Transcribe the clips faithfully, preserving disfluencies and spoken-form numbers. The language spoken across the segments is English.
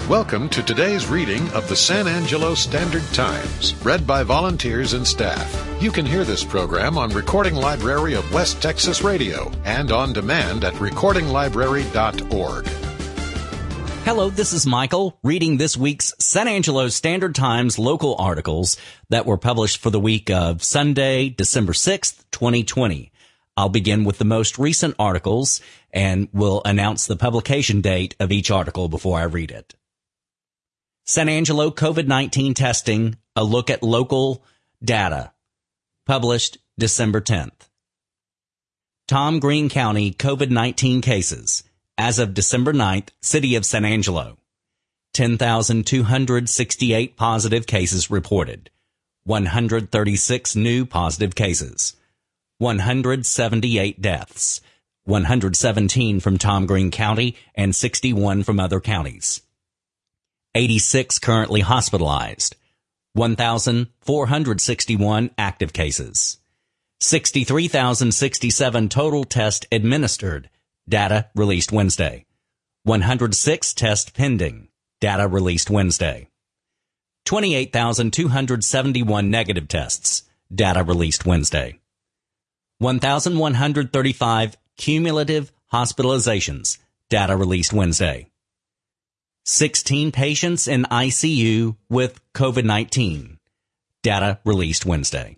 Welcome to today's reading of the San Angelo Standard Times, read by volunteers and staff. You can hear this program on Recording Library of West Texas Radio and on demand at recording library dot org. Hello, this is Michael, reading this week's San Angelo Standard Times local articles that were published for the week of Sunday, December sixth, twenty twenty. I'll begin with the most recent articles and will announce the publication date of each article before I read it. San Angelo COVID nineteen testing, a look at local data, published December tenth. Tom Green County COVID nineteen cases. As of December ninth, City of San Angelo, ten thousand two hundred sixty-eight positive cases reported, one hundred thirty-six new positive cases, one hundred seventy-eight deaths, one hundred seventeen from Tom Green County and sixty-one from other counties. eighty-six currently hospitalized, one thousand four hundred sixty-one active cases, sixty-three thousand sixty-seven total tests administered, data released Wednesday, one hundred six tests pending, data released Wednesday, twenty-eight thousand two hundred seventy-one negative tests, data released Wednesday, one thousand one hundred thirty-five cumulative hospitalizations, data released Wednesday, sixteen patients in I C U with COVID nineteen, data released Wednesday.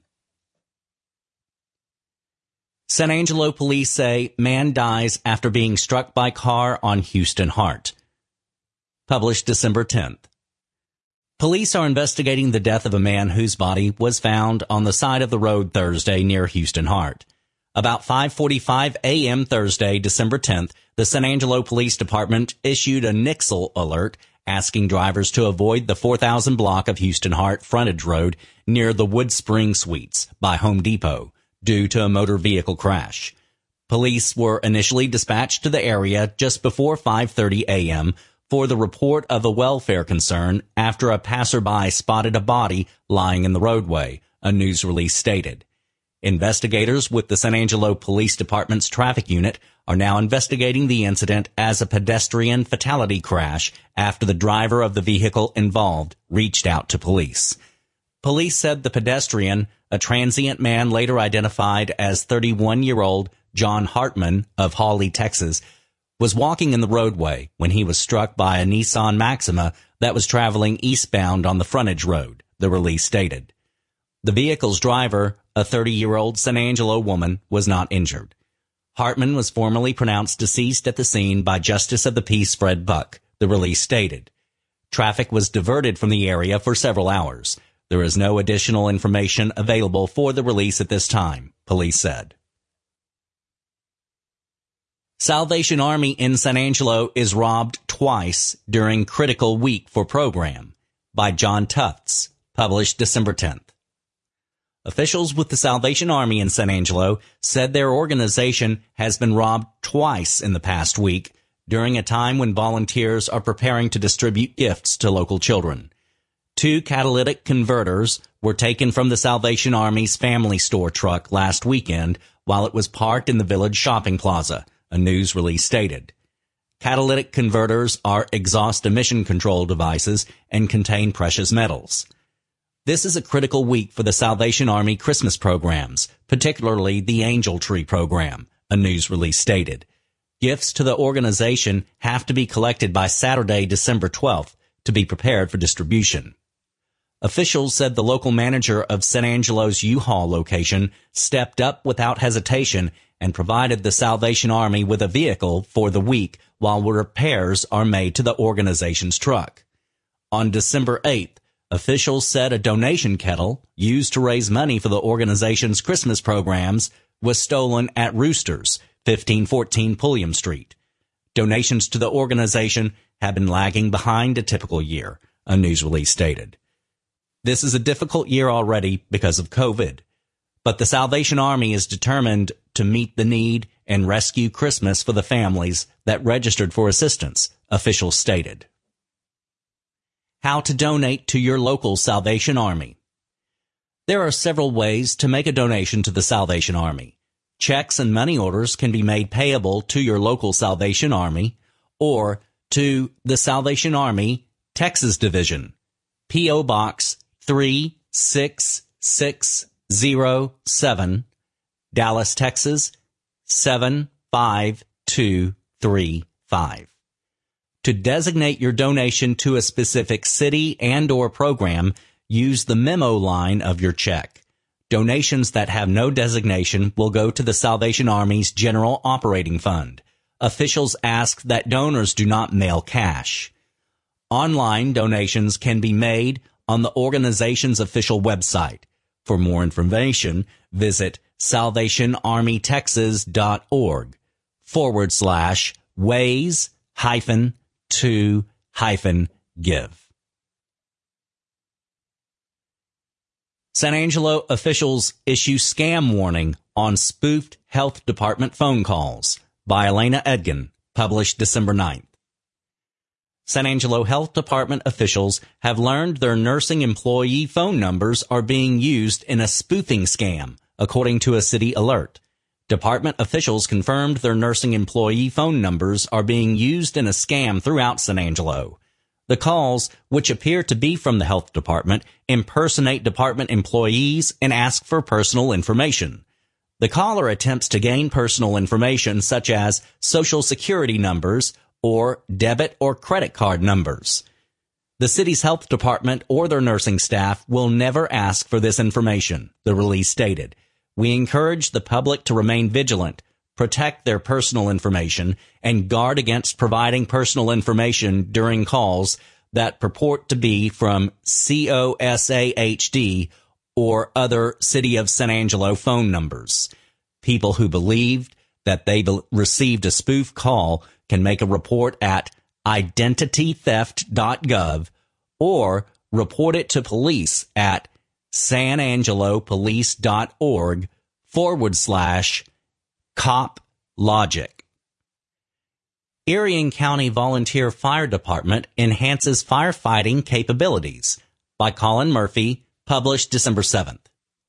San Angelo police say man dies after being struck by car on Houston Hart. Published December tenth. Police are investigating the death of a man whose body was found on the side of the road Thursday near Houston Hart. About five forty-five a.m. Thursday, December tenth, the San Angelo Police Department issued a Nixle alert asking drivers to avoid the four thousand block of Houston Hart frontage road near the Wood Spring Suites by Home Depot due to a motor vehicle crash. Police were initially dispatched to the area just before five thirty a.m. for the report of a welfare concern after a passerby spotted a body lying in the roadway, a news release stated. Investigators with the San Angelo Police Department's traffic unit are now investigating the incident as a pedestrian fatality crash after the driver of the vehicle involved reached out to police. Police said the pedestrian, a transient man later identified as thirty-one-year-old John Hartman of Hawley, Texas, was walking in the roadway when he was struck by a Nissan Maxima that was traveling eastbound on the frontage road, the release stated. The vehicle's driver, a thirty-year-old San Angelo woman, was not injured. Hartman was formally pronounced deceased at the scene by Justice of the Peace Fred Buck, the release stated. Traffic was diverted from the area for several hours. There is no additional information available for the release at this time, police said. Salvation Army in San Angelo is robbed twice during critical week for program, by John Tufts, published December tenth. Officials with the Salvation Army in San Angelo said their organization has been robbed twice in the past week during a time when volunteers are preparing to distribute gifts to local children. Two catalytic converters were taken from the Salvation Army's family store truck last weekend while it was parked in the village shopping plaza, a news release stated. Catalytic converters are exhaust emission control devices and contain precious metals. This is a critical week for the Salvation Army Christmas programs, particularly the Angel Tree program, a news release stated. Gifts to the organization have to be collected by Saturday, December twelfth, to be prepared for distribution. Officials said the local manager of San Angelo's U-Haul location stepped up without hesitation and provided the Salvation Army with a vehicle for the week while repairs are made to the organization's truck. On December eighth, officials said a donation kettle used to raise money for the organization's Christmas programs was stolen at Roosters, fifteen fourteen Pulliam Street. Donations to the organization have been lagging behind a typical year, a news release stated. This is a difficult year already because of COVID, but the Salvation Army is determined to meet the need and rescue Christmas for the families that registered for assistance, officials stated. How to donate to your local Salvation Army. There are several ways to make a donation to the Salvation Army. Checks and money orders can be made payable to your local Salvation Army or to the Salvation Army, Texas Division, P O. Box three six six zero seven, Dallas, Texas seven five two three five. To designate your donation to a specific city and or program, use the memo line of your check. Donations that have no designation will go to the Salvation Army's General Operating Fund. Officials ask that donors do not mail cash. Online donations can be made on the organization's official website. For more information, visit salvationarmytexas.org forward slash ways hyphen to hyphen give. San Angelo officials issue scam warning on spoofed health department phone calls by Elena Edgin, published December ninth. San Angelo Health Department officials have learned their nursing employee phone numbers are being used in a spoofing scam, according to a city alert. Department officials confirmed their nursing employee phone numbers are being used in a scam throughout San Angelo. The calls, which appear to be from the health department, impersonate department employees and ask for personal information. The caller attempts to gain personal information such as social security numbers or debit or credit card numbers. The city's health department or their nursing staff will never ask for this information, the release stated. We encourage the public to remain vigilant, protect their personal information, and guard against providing personal information during calls that purport to be from C O S A H D or other City of San Angelo phone numbers. People who believed that they be- received a spoof call can make a report at identity theft dot gov or report it to police at sanangelopolice.org forward slash cop logic. Irion County Volunteer Fire Department enhances firefighting capabilities by Colin Murphy, published December seventh.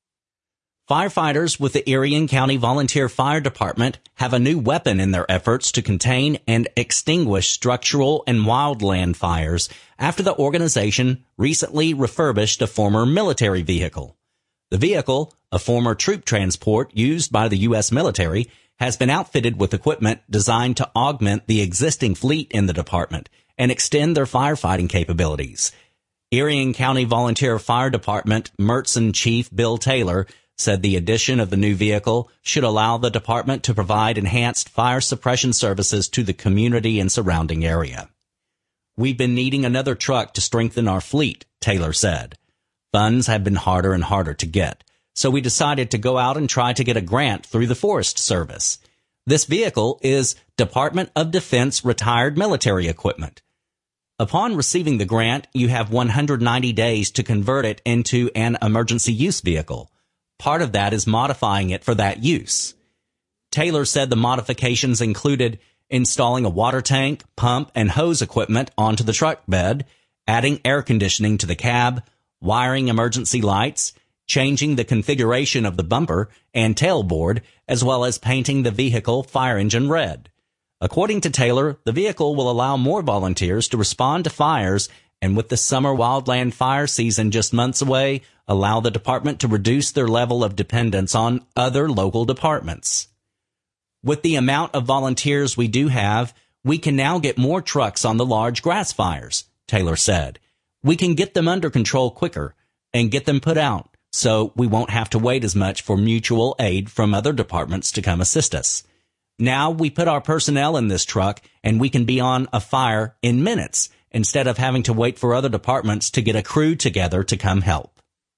Firefighters with the Irion County Volunteer Fire Department have a new weapon in their efforts to contain and extinguish structural and wildland fires after the organization recently refurbished a former military vehicle. The vehicle, a former troop transport used by the U S military, has been outfitted with equipment designed to augment the existing fleet in the department and extend their firefighting capabilities. Irion County Volunteer Fire Department Mertson Chief Bill Taylor said the addition of the new vehicle should allow the department to provide enhanced fire suppression services to the community and surrounding area. We've been needing another truck to strengthen our fleet, Taylor said. Funds have been harder and harder to get, so we decided to go out and try to get a grant through the Forest Service. This vehicle is Department of Defense retired military equipment. Upon receiving the grant, you have one hundred ninety days to convert it into an emergency use vehicle. Part of that is modifying it for that use. Taylor said the modifications included installing a water tank, pump, and hose equipment onto the truck bed, adding air conditioning to the cab, wiring emergency lights, changing the configuration of the bumper and tailboard, as well as painting the vehicle fire engine red. According to Taylor, the vehicle will allow more volunteers to respond to fires, and with the summer wildland fire season just months away, allow the department to reduce their level of dependence on other local departments. With the amount of volunteers we do have, we can now get more trucks on the large grass fires, Taylor said. We can get them under control quicker and get them put out, so we won't have to wait as much for mutual aid from other departments to come assist us. Now we put our personnel in this truck and we can be on a fire in minutes instead of having to wait for other departments to get a crew together to come help.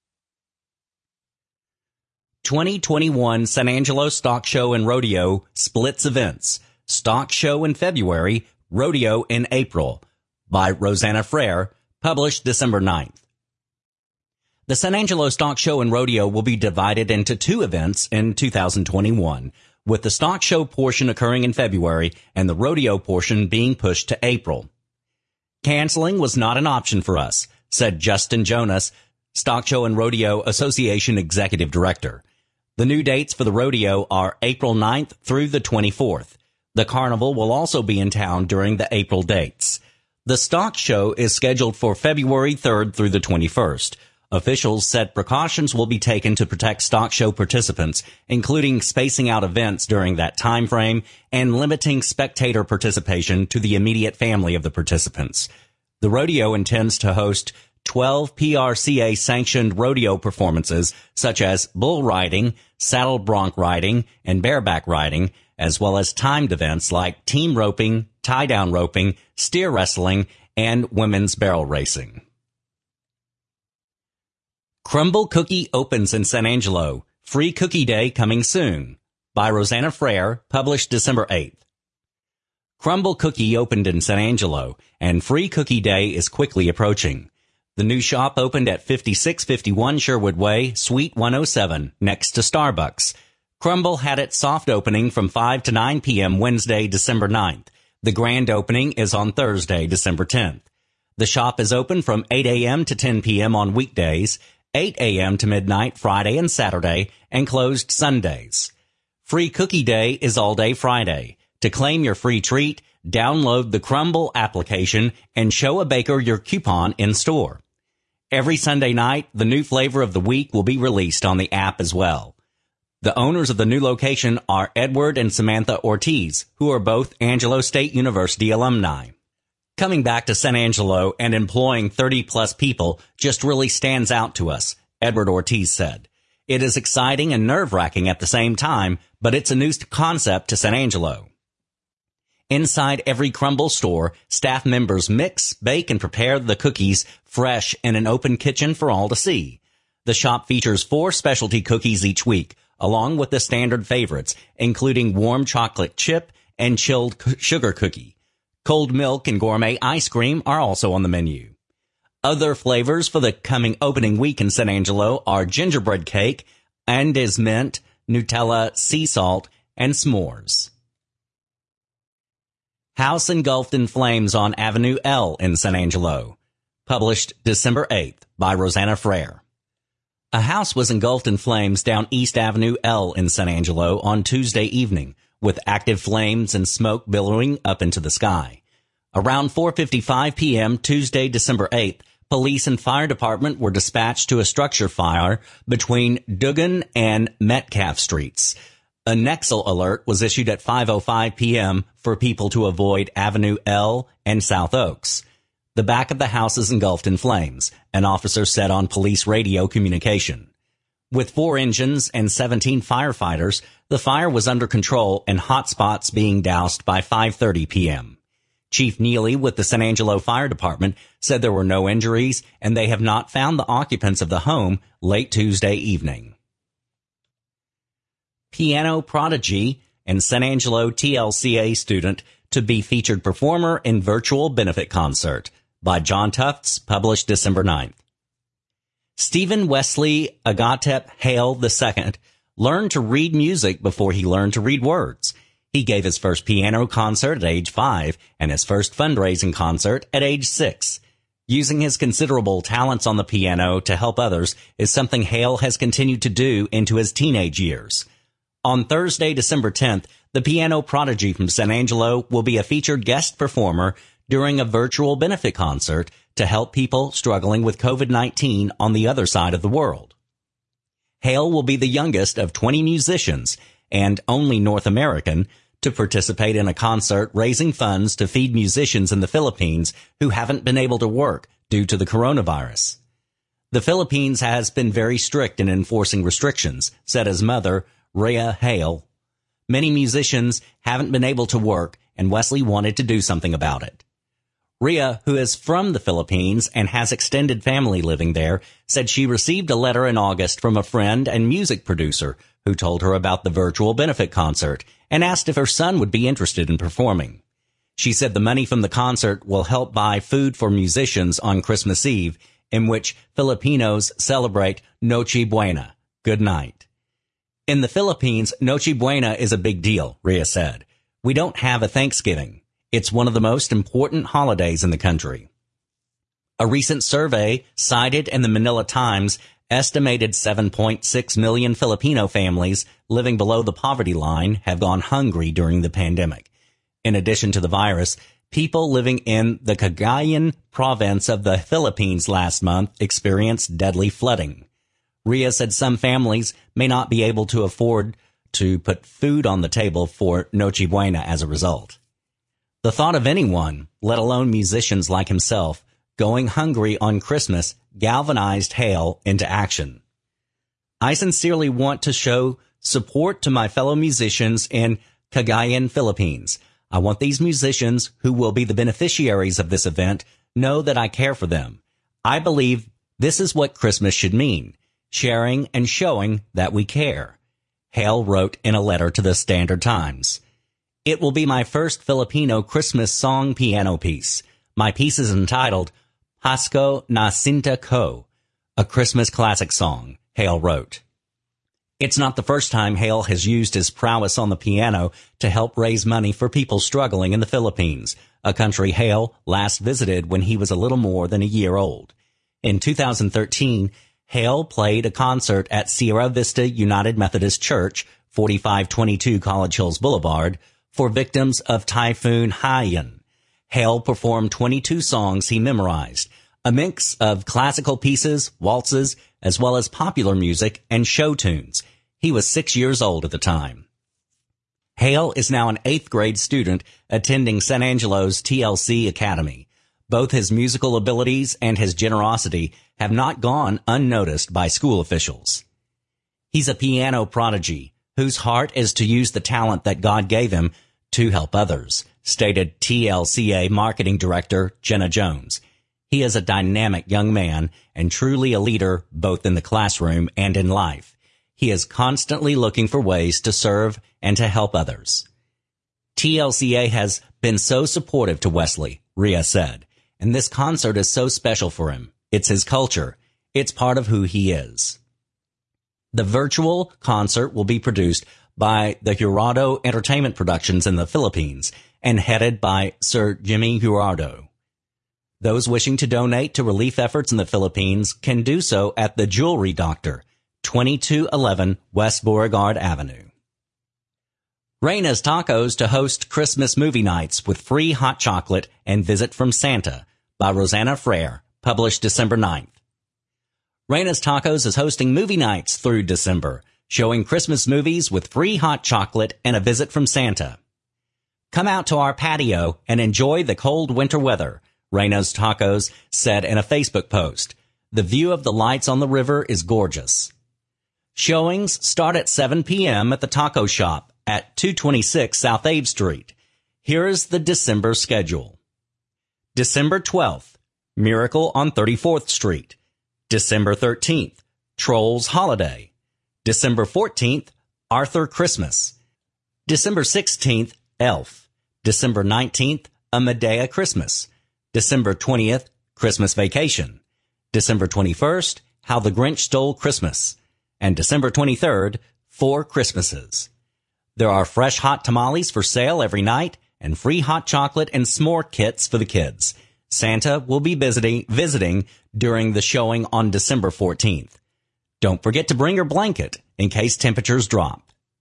twenty twenty-one San Angelo Stock Show and Rodeo splits events. Stock Show in February, Rodeo in April, by Rosanna Frere, published December ninth. The San Angelo Stock Show and Rodeo will be divided into two events in two thousand twenty-one, with the Stock Show portion occurring in February and the Rodeo portion being pushed to April. Canceling was not an option for us, said Justin Jonas, Stock Show and Rodeo Association Executive Director. The new dates for the rodeo are April ninth through the twenty-fourth. The carnival will also be in town during the April dates. The stock show is scheduled for February third through the twenty-first. Officials said precautions will be taken to protect stock show participants, including spacing out events during that time frame and limiting spectator participation to the immediate family of the participants. The rodeo intends to host twelve P R C A-sanctioned rodeo performances such as bull riding, saddle bronc riding, and bareback riding, as well as timed events like team roping, tie-down roping, steer wrestling, and women's barrel racing. Crumble Cookie opens in San Angelo. Free Cookie Day coming soon. By Rosanna Frere, published December eighth. Crumble Cookie opened in San Angelo, and Free Cookie Day is quickly approaching. The new shop opened at fifty-six fifty-one Sherwood Way, Suite one oh seven, next to Starbucks. Crumble had its soft opening from five to nine p.m. Wednesday, December ninth. The grand opening is on Thursday, December tenth. The shop is open from eight a.m. to ten p.m. on weekdays, eight a.m. to midnight Friday and Saturday, and closed Sundays. Free Cookie Day is all day Friday. To claim your free treat, download the Crumble application and show a baker your coupon in store. Every Sunday night, the new flavor of the week will be released on the app as well. The owners of the new location are Edward and Samantha Ortiz, who are both Angelo State University alumni. Coming back to San Angelo and employing thirty plus people just really stands out to us, Edward Ortiz said. It is exciting and nerve-wracking at the same time, but it's a new concept to San Angelo. Inside every Crumble store, staff members mix, bake, and prepare the cookies fresh in an open kitchen for all to see. The shop features four specialty cookies each week, along with the standard favorites, including warm chocolate chip and chilled sugar cookie. Cold milk and gourmet ice cream are also on the menu. Other flavors for the coming opening week in San Angelo are gingerbread cake, Andes mint, Nutella, sea salt, and s'mores. House engulfed in flames on Avenue L in San Angelo. Published December eighth by Rosanna Frere. A house was engulfed in flames down East Avenue L in San Angelo on Tuesday evening, with active flames and smoke billowing up into the sky. Around four fifty-five p.m. Tuesday, December eighth, police and fire department were dispatched to a structure fire between Dugan and Metcalf Streets. A Nexel alert was issued at five oh five p.m. for people to avoid Avenue L and South Oaks. The back of the house is engulfed in flames, an officer said on police radio communication. With four engines and seventeen firefighters, the fire was under control and hot spots being doused by five thirty p.m. Chief Neely with the San Angelo Fire Department said there were no injuries and they have not found the occupants of the home late Tuesday evening. Piano prodigy and San Angelo T L C A student to be featured performer in virtual benefit concert by John Tufts, published December ninth. Stephen Wesley Agatep Hale the Second learned to read music before he learned to read words. He gave his first piano concert at age five and his first fundraising concert at age six. Using his considerable talents on the piano to help others is something Hale has continued to do into his teenage years. On Thursday, December tenth, the piano prodigy from San Angelo will be a featured guest performer during a virtual benefit concert to help people struggling with covid nineteen on the other side of the world. Hale will be the youngest of twenty musicians and only North American to participate in a concert raising funds to feed musicians in the Philippines who haven't been able to work due to the coronavirus. The Philippines has been very strict in enforcing restrictions, said his mother, Rhea Hale. Many musicians haven't been able to work, and Wesley wanted to do something about it. Rhea, who is from the Philippines and has extended family living there, said she received a letter in August from a friend and music producer who told her about the virtual benefit concert and asked if her son would be interested in performing. She said the money from the concert will help buy food for musicians on Christmas Eve, in which Filipinos celebrate Noche Buena, good night. In the Philippines, Noche Buena is a big deal, Rhea said. We don't have a Thanksgiving. It's one of the most important holidays in the country. A recent survey cited in the Manila Times estimated seven point six million Filipino families living below the poverty line have gone hungry during the pandemic. In addition to the virus, people living in the Cagayan province of the Philippines last month experienced deadly flooding. Ria said some families may not be able to afford to put food on the table for Noche Buena as a result. The thought of anyone, let alone musicians like himself, going hungry on Christmas galvanized Hale into action. I sincerely want to show support to my fellow musicians in Cagayan, Philippines. I want these musicians, who will be the beneficiaries of this event, know that I care for them. I believe this is what Christmas should mean, sharing and showing that we care, Hale wrote in a letter to the Standard Times. It will be my first Filipino Christmas song piano piece. My piece is entitled Pasko na Sinta Ko, a Christmas classic song, Hale wrote. It's not the first time Hale has used his prowess on the piano to help raise money for people struggling in the Philippines, a country Hale last visited when he was a little more than a year old. In two thousand thirteen, Hale played a concert at Sierra Vista United Methodist Church, forty-five twenty-two College Hills Boulevard, for victims of Typhoon Haiyan. Hale performed twenty-two songs he memorized, a mix of classical pieces, waltzes, as well as popular music and show tunes. He was six years old at the time. Hale is now an eighth grade student attending San Angelo's T L C Academy. Both his musical abilities and his generosity have not gone unnoticed by school officials. He's a piano prodigy whose heart is to use the talent that God gave him to help others, stated T L C A marketing director Jenna Jones. He is a dynamic young man and truly a leader both in the classroom and in life. He is constantly looking for ways to serve and to help others. T L C A has been so supportive to Wesley, Ria said, and this concert is so special for him. It's his culture. It's part of who he is. The virtual concert will be produced by the Jurado Entertainment Productions in the Philippines and headed by Sir Jimmy Jurado. Those wishing to donate to relief efforts in the Philippines can do so at the Jewelry Doctor, twenty-two eleven West Beauregard Avenue. Reina's Tacos to host Christmas movie nights with free hot chocolate and visit from Santa by Rosanna Frere, published December ninth. Reina's Tacos is hosting movie nights through December, showing Christmas movies with free hot chocolate and a visit from Santa. Come out to our patio and enjoy the cold winter weather, Reina's Tacos said in a Facebook post. The view of the lights on the river is gorgeous. Showings start at seven p.m. at the taco shop at two twenty-six South Abe Street. Here is the December schedule. December twelfth, Miracle on thirty-fourth Street. December thirteenth, Trolls Holiday. December fourteenth, Arthur Christmas. December sixteenth, Elf. December nineteenth, A Medea Christmas. December twentieth, Christmas Vacation. December twenty-first, How the Grinch Stole Christmas. And December twenty-third, Four Christmases. There are fresh hot tamales for sale every night and free hot chocolate and s'more kits for the kids. Santa will be visiting, visiting during the showing on December fourteenth. Don't forget to bring your blanket in case temperatures drop.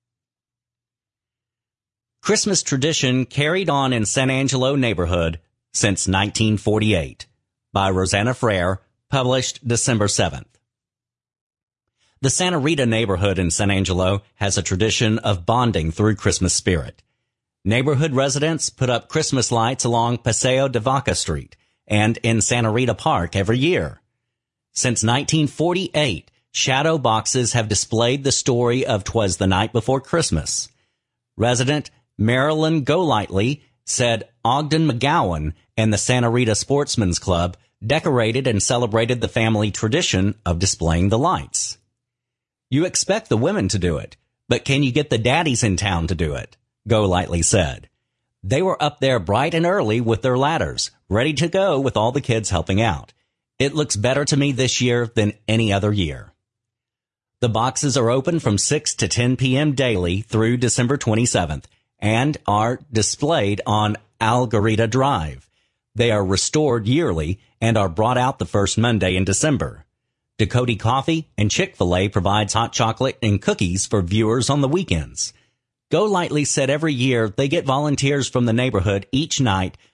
Christmas tradition carried on in San Angelo neighborhood since nineteen forty-eight by Rosanna Frere, published December seventh. The Santa Rita neighborhood in San Angelo has a tradition of bonding through Christmas spirit. Neighborhood residents put up Christmas lights along Paseo de Vaca Street and in Santa Rita Park every year. Since nineteen forty-eight, shadow boxes have displayed the story of 'Twas the Night Before Christmas. Resident Marilyn Golightly said Ogden McGowan and the Santa Rita Sportsman's Club decorated and celebrated the family tradition of displaying the lights. You expect the women to do it, but can you get the daddies in town to do it? Golightly said. They were up there bright and early with their ladders, ready to go with all the kids helping out. It looks better to me this year than any other year. The boxes are open from six to ten p.m. daily through December twenty-seventh and are displayed on Algarita Drive. They are restored yearly and are brought out the first Monday in December. Dakota Coffee and Chick-fil-A provides hot chocolate and cookies for viewers on the weekends. Golightly said every year they get volunteers from the neighborhood each night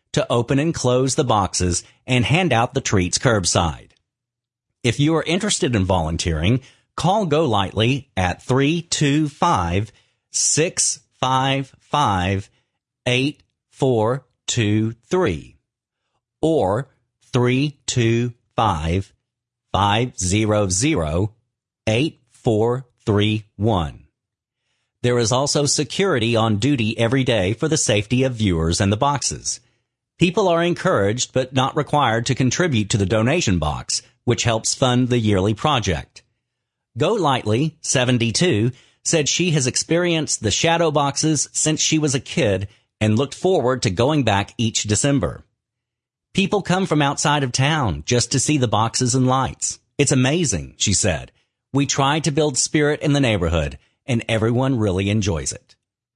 to open and close the boxes and hand out the treats curbside. If you are interested in volunteering, call Golightly at three two five, six five five, eight four two three or three two five, five zero zero, eight four three one. There is also security on duty every day for the safety of viewers and the boxes. People are encouraged but not required to contribute to the donation box, which helps fund the yearly project. Golightly, seventy-two, said she has experienced the shadow boxes since she was a kid and looked forward to going back each December. People come from outside of town just to see the boxes and lights. It's amazing, she said. We try to build spirit in the neighborhood, and everyone really enjoys it.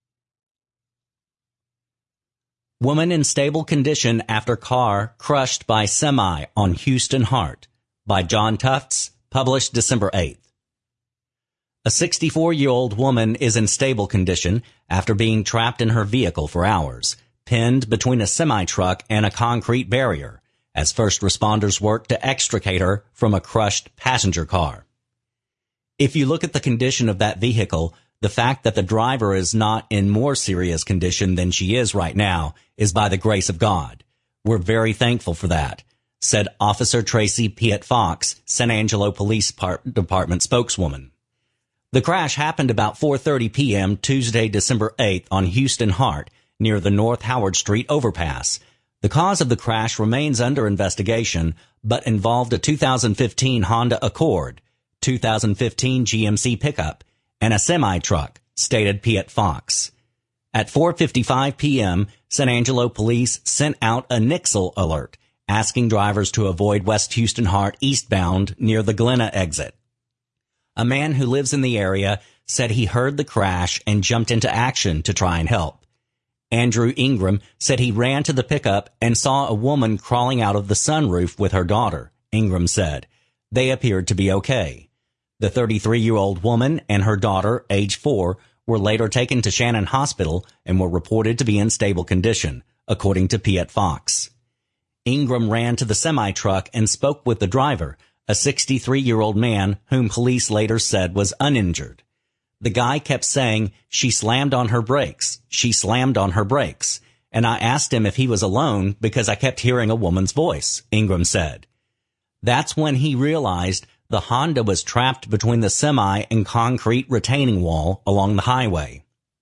Woman in stable condition after car crushed by semi on Houston Hart, by John Tufts, published December eighth. A sixty-four-year-old woman is in stable condition after being trapped in her vehicle for hours, pinned between a semi-truck and a concrete barrier, as first responders work to extricate her from a crushed passenger car. If you look at the condition of that vehicle, the fact that the driver is not in more serious condition than she is right now is by the grace of God. We're very thankful for that, said Officer Tracy Piet Fox, San Angelo Police Department spokeswoman. The crash happened about four thirty p.m. Tuesday, December eighth on Houston Hart, near the North Howard Street overpass. The cause of the crash remains under investigation, but involved a two thousand fifteen Honda Accord, two thousand fifteen G M C pickup, and a semi-truck, stated Piet Fox. At four fifty-five p.m., San Angelo police sent out a Nixle alert, asking drivers to avoid West Houston Hart eastbound near the Glenna exit. A man who lives in the area said he heard the crash and jumped into action to try and help. Andrew Ingram said he ran to the pickup and saw a woman crawling out of the sunroof with her daughter, Ingram said. They appeared to be okay. The thirty-three-year-old woman and her daughter, age four, were later taken to Shannon Hospital and were reported to be in stable condition, according to Piet Fox. Ingram ran to the semi-truck and spoke with the driver, a sixty-three-year-old man whom police later said was uninjured. The guy kept saying, "She slammed on her brakes. She slammed on her brakes." And I asked him if he was alone because I kept hearing a woman's voice, Ingram said. That's when he realized the Honda was trapped between the semi and concrete retaining wall along the highway.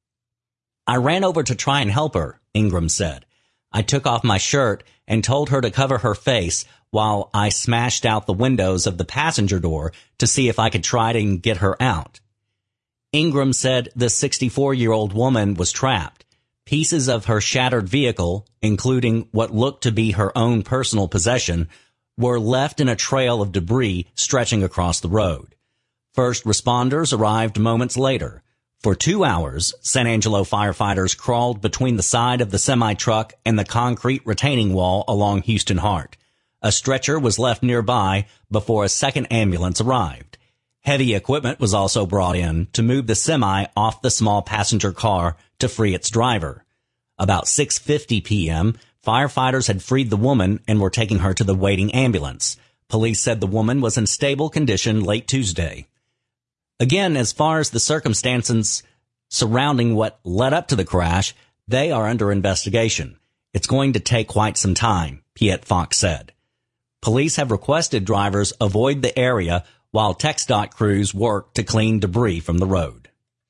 I ran over to try and help her, Ingram said. I took off my shirt and told her to cover her face while I smashed out the windows of the passenger door to see if I could try to get her out. Ingram said the sixty-four-year-old woman was trapped. Pieces of her shattered vehicle, including what looked to be her own personal possession, were left in a trail of debris stretching across the road. First responders arrived moments later. For two hours, San Angelo firefighters crawled between the side of the semi-truck and the concrete retaining wall along Houston Hart. A stretcher was left nearby before a second ambulance arrived. Heavy equipment was also brought in to move the semi off the small passenger car to free its driver. About six fifty p.m., firefighters had freed the woman and were taking her to the waiting ambulance. Police said the woman was in stable condition late Tuesday. Again, as far as the circumstances surrounding what led up to the crash, they are under investigation. It's going to take quite some time, Piet Fox said. Police have requested drivers avoid the area while TxDOT crews work to clean debris from the road.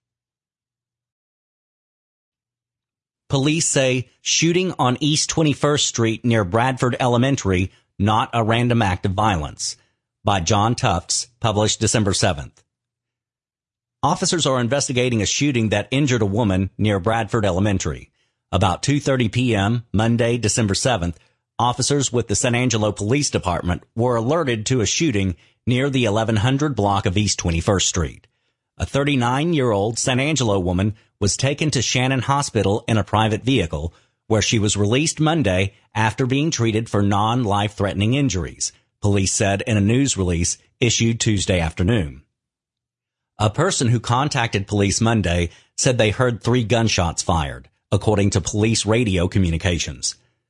Police say shooting on East twenty-first Street near Bradford Elementary, not a random act of violence, by John Tufts, published December seventh. Officers are investigating a shooting that injured a woman near Bradford Elementary. About two thirty p.m., Monday, December seventh, officers with the San Angelo Police Department were alerted to a shooting near the eleven hundred block of East twenty-first Street. A thirty-nine-year-old San Angelo woman was taken to Shannon Hospital in a private vehicle, where she was released Monday after being treated for non-life-threatening injuries, police said in a news release issued Tuesday afternoon. A person who contacted police Monday said they heard three gunshots fired, according to police radio communications.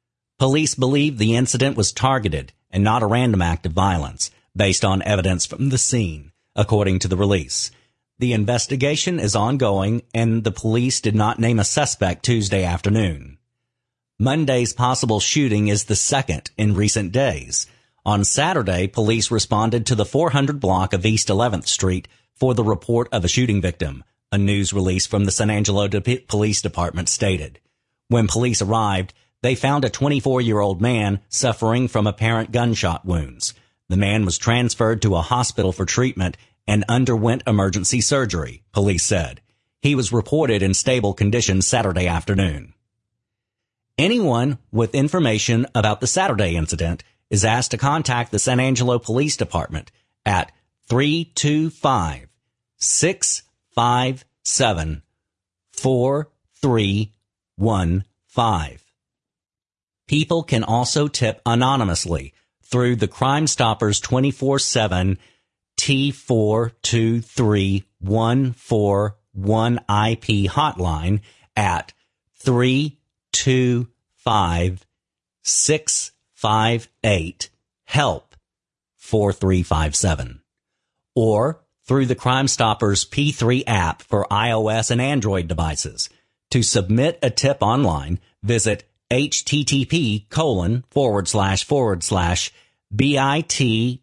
Police believe the incident was targeted and not a random act of violence, based on evidence from the scene, according to the release. The investigation is ongoing, and the police did not name a suspect Tuesday afternoon. Monday's possible shooting is the second in recent days. On Saturday, police responded to the four hundred block of East eleventh Street for the report of a shooting victim, a news release from the San Angelo De- Police Department stated. When police arrived, they found a twenty-four-year-old man suffering from apparent gunshot wounds. The man was transferred to a hospital for treatment and underwent emergency surgery, police said. He was reported in stable condition Saturday afternoon. Anyone with information about the Saturday incident is asked to contact the San Angelo Police Department at three two five, six five seven, four three one five. People can also tip anonymously through the Crime Stoppers twenty-four seven T four two three one four one I P hotline at three two five, six five eight, HELP four three five seven. Or through the Crime Stoppers P three app for iOS and Android devices. To submit a tip online, visit http colon forward slash forward slash bit.ly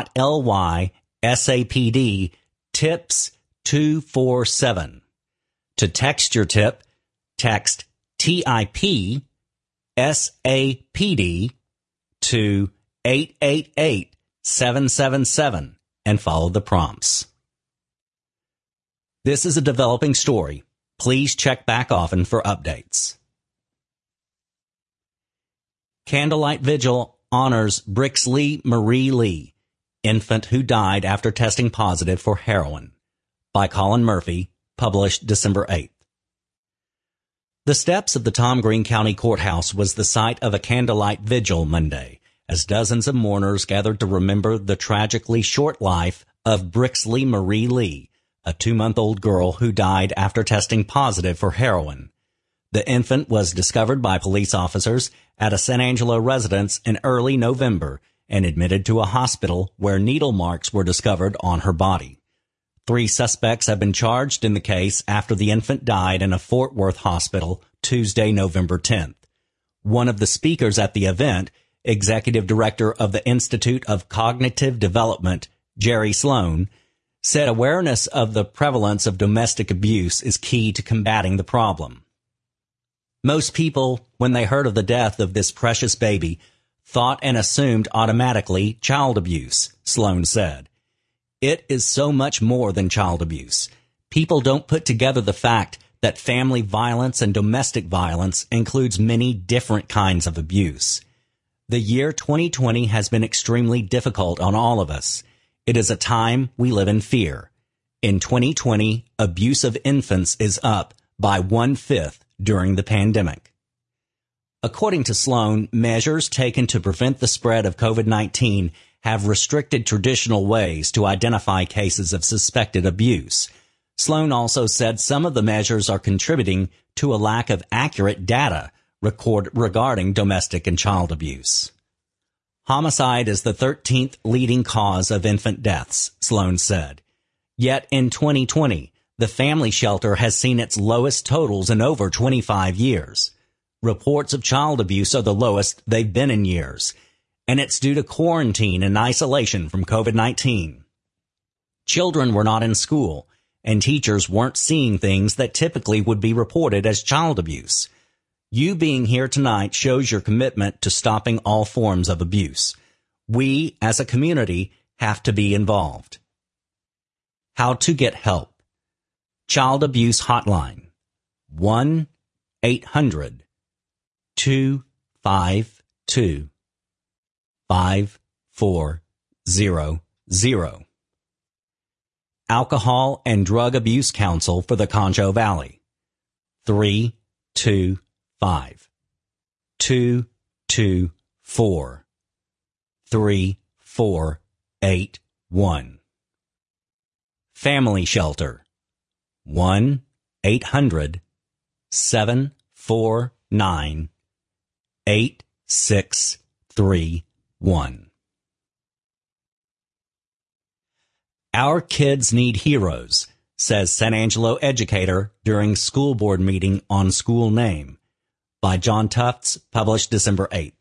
sapd tips two four seven. To text your tip, text tip sapd to eight eight eight seven seven seven and follow the prompts. This is a developing story. Please check back often for updates. Candlelight Vigil honors Brixley Marie Lee, infant who died after testing positive for heroin, by Colin Murphy, published December eighth. The steps of the Tom Green County Courthouse was the site of a candlelight vigil Monday, as dozens of mourners gathered to remember the tragically short life of Brixley Marie Lee, a two-month-old girl who died after testing positive for heroin. The infant was discovered by police officers at a San Angelo residence in early November and admitted to a hospital where needle marks were discovered on her body. Three suspects have been charged in the case after the infant died in a Fort Worth hospital Tuesday, November tenth. One of the speakers at the event, Executive Director of the Institute of Cognitive Development, Jerry Sloan, said awareness of the prevalence of domestic abuse is key to combating the problem. Most people, when they heard of the death of this precious baby, thought and assumed automatically child abuse, Sloan said. It is so much more than child abuse. People don't put together the fact that family violence and domestic violence includes many different kinds of abuse. The year twenty twenty has been extremely difficult on all of us. It is a time we live in fear. In twenty twenty, abuse of infants is up by one-fifth during the pandemic. According to Sloan, measures taken to prevent the spread of COVID nineteen have restricted traditional ways to identify cases of suspected abuse. Sloan also said some of the measures are contributing to a lack of accurate data record regarding domestic and child abuse. Homicide is the thirteenth leading cause of infant deaths, Sloan said. Yet in twenty twenty, the family shelter has seen its lowest totals in over twenty-five years. Reports of child abuse are the lowest they've been in years, and it's due to quarantine and isolation from COVID nineteen. Children were not in school, and teachers weren't seeing things that typically would be reported as child abuse. You being here tonight shows your commitment to stopping all forms of abuse. We, as a community, have to be involved. How to get help. Child Abuse Hotline. one eight hundred two five two five four zero zero. Alcohol and Drug Abuse Council for the Concho Valley. three two five two two four three four eight one. Family Shelter. one eight hundred seven four nine eight six three one. Our kids need heroes, says San Angelo educator during school board meeting on school name, by John Tufts, published December eighth.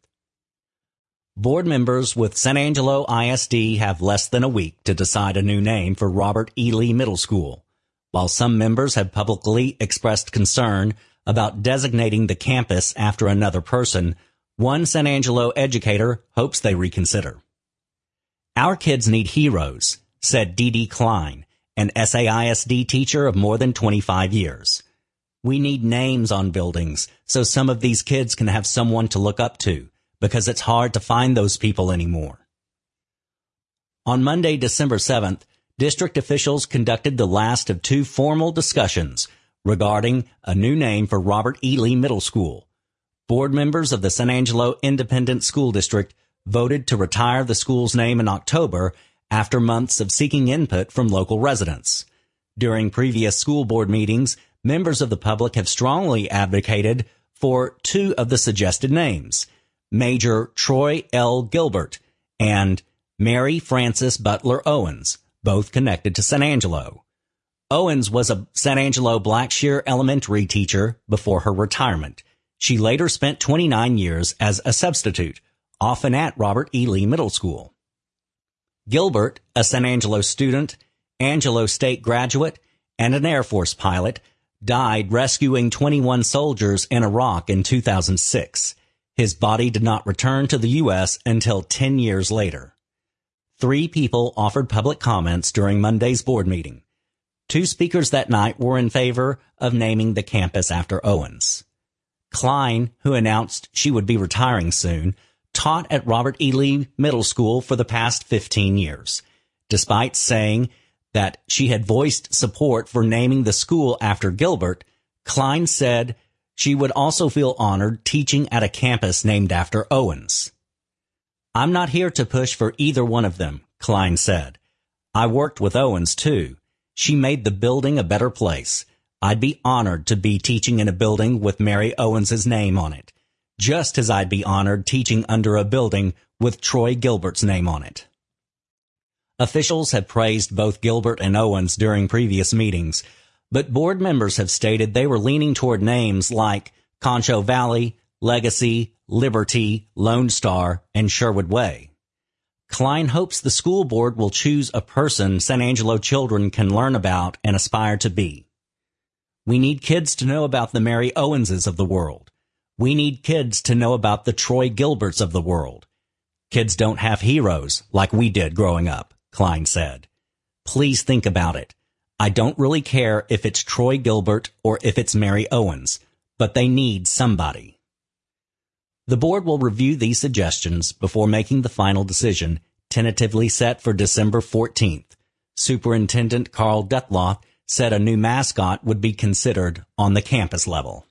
Board members with San Angelo I S D have less than a week to decide a new name for Robert E. Lee Middle School. While some members have publicly expressed concern about designating the campus after another person, one San Angelo educator hopes they reconsider. Our kids need heroes, said Dee Dee Klein, an S A I S D teacher of more than twenty-five years. We need names on buildings so some of these kids can have someone to look up to, because it's hard to find those people anymore. On Monday, December seventh, district officials conducted the last of two formal discussions regarding a new name for Robert E. Lee Middle School. Board members of the San Angelo Independent School District voted to retire the school's name in October after months of seeking input from local residents. During previous school board meetings, members of the public have strongly advocated for two of the suggested names, Major Troy L. Gilbert and Mary Frances Butler Owens, both connected to San Angelo. Owens was a San Angelo Blackshear elementary teacher before her retirement. She later spent twenty-nine years as a substitute, often at Robert E. Lee Middle School. Gilbert, a San Angelo student, Angelo State graduate, and an Air Force pilot, died rescuing twenty-one soldiers in Iraq in two thousand six. His body did not return to the U S until ten years later. Three people offered public comments during Monday's board meeting. Two speakers that night were in favor of naming the campus after Owens. Klein, who announced she would be retiring soon, taught at Robert E. Lee Middle School for the past fifteen years. Despite saying that she had voiced support for naming the school after Gilbert, Klein said she would also feel honored teaching at a campus named after Owens. I'm not here to push for either one of them, Klein said. I worked with Owens too. She made the building a better place. I'd be honored to be teaching in a building with Mary Owens' name on it, just as I'd be honored teaching under a building with Troy Gilbert's name on it. Officials have praised both Gilbert and Owens during previous meetings, but board members have stated they were leaning toward names like Concho Valley, Legacy, Liberty, Lone Star, and Sherwood Way. Klein hopes the school board will choose a person San Angelo children can learn about and aspire to be. We need kids to know about the Mary Owenses of the world. We need kids to know about the Troy Gilberts of the world. Kids don't have heroes like we did growing up, Klein said. Please think about it. I don't really care if it's Troy Gilbert or if it's Mary Owens, but they need somebody. The board will review these suggestions before making the final decision, tentatively set for December fourteenth. Superintendent Carl Dutloff said a new mascot would be considered on the campus level.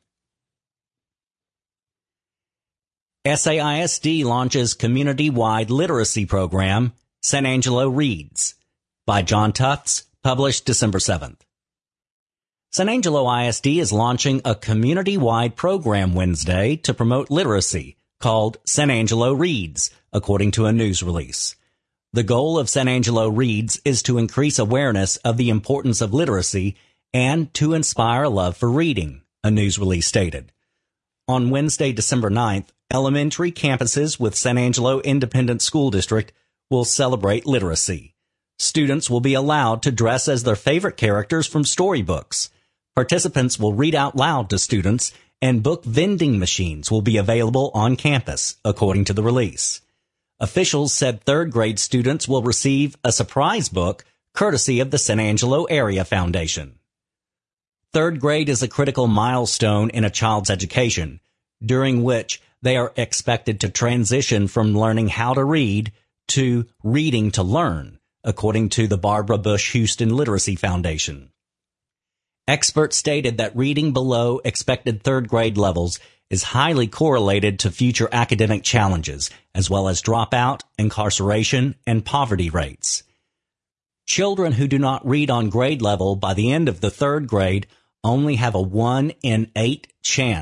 S A I S D launches community-wide literacy program, San Angelo Reads, by John Tufts, published December seventh. San Angelo I S D is launching a community-wide program Wednesday to promote literacy called San Angelo Reads, according to a news release. The goal of San Angelo Reads is to increase awareness of the importance of literacy and to inspire a love for reading, a news release stated. On Wednesday, December ninth, elementary campuses with San Angelo Independent School District will celebrate literacy. Students will be allowed to dress as their favorite characters from storybooks. Participants will read out loud to students, and book vending machines will be available on campus, according to the release. Officials said third grade students will receive a surprise book courtesy of the San Angelo Area Foundation. Third grade is a critical milestone in a child's education, during which they are expected to transition from learning how to read to reading to learn, according to the Barbara Bush Houston Literacy Foundation. Experts stated that reading below expected third grade levels is highly correlated to future academic challenges, as well as dropout, incarceration, and poverty rates. Children who do not read on grade level by the end of the third grade only have a one in eight chance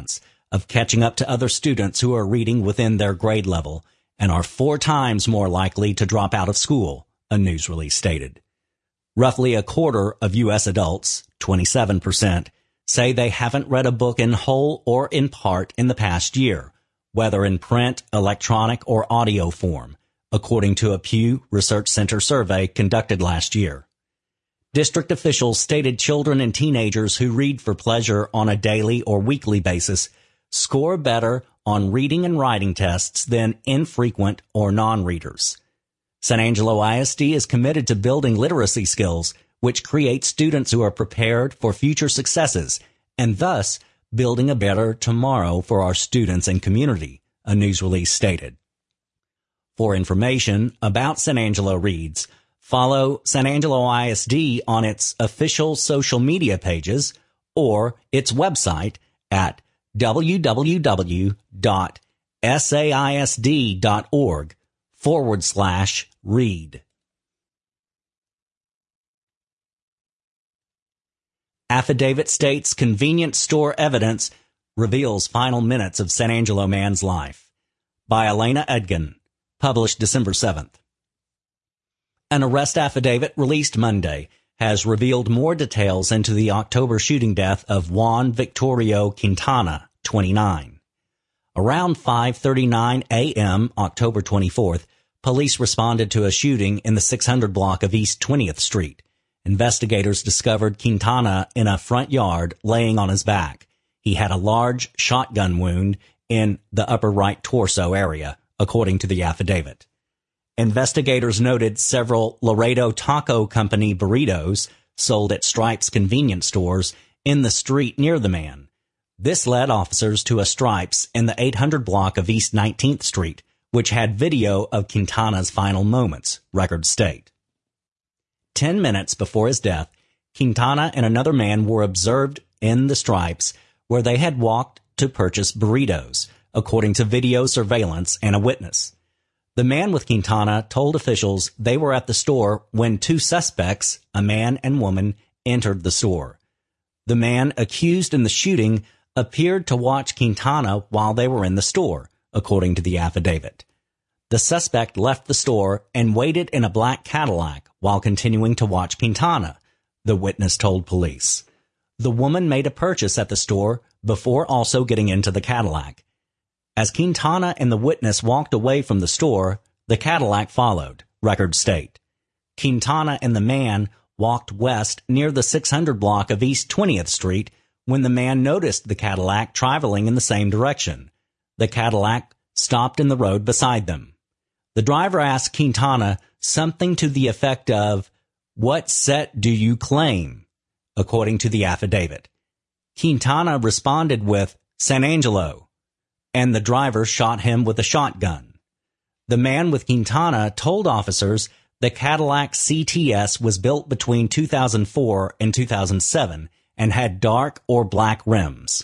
of catching up to other students who are reading within their grade level and are four times more likely to drop out of school, a news release stated. Roughly a quarter of U S adults, twenty-seven percent, say they haven't read a book in whole or in part in the past year, whether in print, electronic, or audio form, according to a Pew Research Center survey conducted last year. District officials stated children and teenagers who read for pleasure on a daily or weekly basis score better on reading and writing tests than infrequent or non-readers. San Angelo I S D is committed to building literacy skills, which create students who are prepared for future successes and thus building a better tomorrow for our students and community, a news release stated. For information about San Angelo Reads, follow San Angelo I S D on its official social media pages or its website at www.saisd.org forward slash read. Affidavit states convenience store evidence reveals final minutes of San Angelo man's life. By Elena Edgin. Published December seventh. An arrest affidavit released Monday has revealed more details into the October shooting death of Juan Victorio Quintana, twenty-nine. Around five thirty-nine a.m. October twenty-fourth, police responded to a shooting in the six hundred block of East twentieth Street. Investigators discovered Quintana in a front yard laying on his back. He had a large shotgun wound in the upper right torso area, according to the affidavit. Investigators noted several Laredo Taco Company burritos sold at Stripes convenience stores in the street near the man. This led officers to a Stripes in the eight hundred block of East nineteenth Street, which had video of Quintana's final moments, records state. Ten minutes before his death, Quintana and another man were observed in the Stripes where they had walked to purchase burritos, according to video surveillance and a witness. The man with Quintana told officials they were at the store when two suspects, a man and woman, entered the store. The man accused in the shooting appeared to watch Quintana while they were in the store, according to the affidavit. The suspect left the store and waited in a black Cadillac while continuing to watch Quintana, the witness told police. The woman made a purchase at the store before also getting into the Cadillac. As Quintana and the witness walked away from the store, the Cadillac followed, records state. Quintana and the man walked west near the six hundred block of East twentieth Street when the man noticed the Cadillac traveling in the same direction. The Cadillac stopped in the road beside them. The driver asked Quintana something to the effect of, "What set do you claim?" according to the affidavit. Quintana responded with, "San Angelo," and the driver shot him with a shotgun. The man with Quintana told officers the Cadillac C T S was built between two thousand four and two thousand seven and had dark or black rims.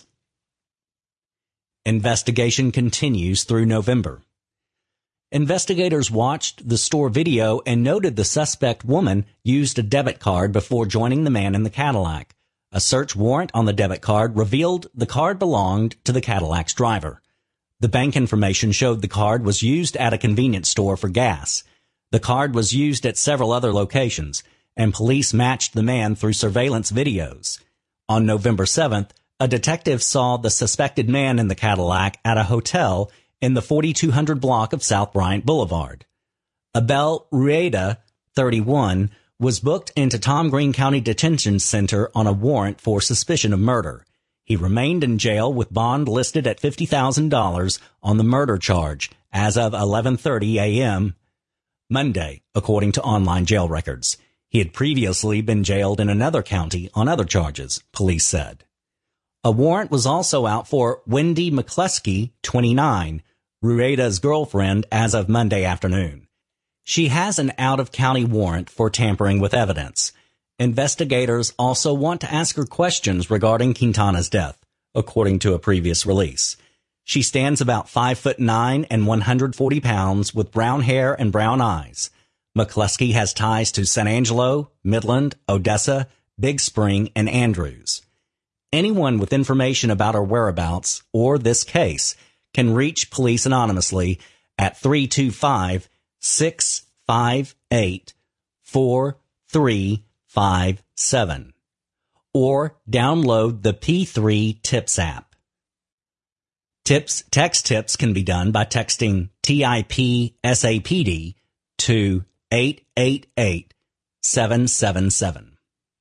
Investigation continues through November. Investigators watched the store video and noted the suspect woman used a debit card before joining the man in the Cadillac. A search warrant on the debit card revealed the card belonged to the Cadillac's driver. The bank information showed the card was used at a convenience store for gas. The card was used at several other locations, and police matched the man through surveillance videos. On November seventh, a detective saw the suspected man in the Cadillac at a hotel in the forty-two hundred block of South Bryant Boulevard. Abel Rueda, thirty-one, was booked into Tom Green County Detention Center on a warrant for suspicion of murder. He remained in jail with bond listed at fifty thousand dollars on the murder charge as of eleven thirty a.m. Monday, according to online jail records. He had previously been jailed in another county on other charges, police said. A warrant was also out for Wendy McCluskey, twenty-nine, Rueda's girlfriend, as of Monday afternoon. She has an out-of-county warrant for tampering with evidence. Investigators also want to ask her questions regarding Quintana's death, according to a previous release. She stands about five foot nine and one hundred forty pounds with brown hair and brown eyes. McCluskey has ties to San Angelo, Midland, Odessa, Big Spring, and Andrews. Anyone with information about her whereabouts or this case can reach police anonymously at three two five, six five eight, four three five seven or download the P three Tips app. Tips, text tips can be done by texting T I P S A P D to eight eight eight, seven seven seven.